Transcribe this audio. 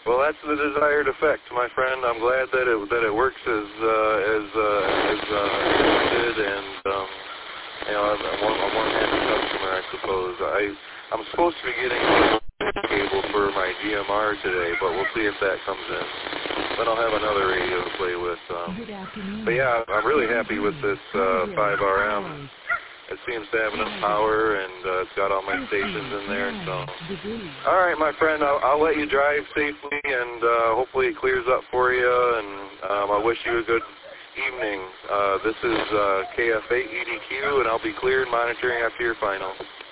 Well, that's the desired effect, my friend. I'm glad that it works as intended, and I'm one happy customer, I suppose. I'm supposed to be getting a cable for my GMR today, but we'll see if that comes in. Then I'll have another radio to play with. But yeah, I'm really happy with this 5RM. It seems to have enough power, and it's got all my stations in there. So, all right, my friend, I'll let you drive safely, and hopefully it clears up for you. And I wish you a good evening. This is KF8 EDQ, and I'll be cleared monitoring after your final.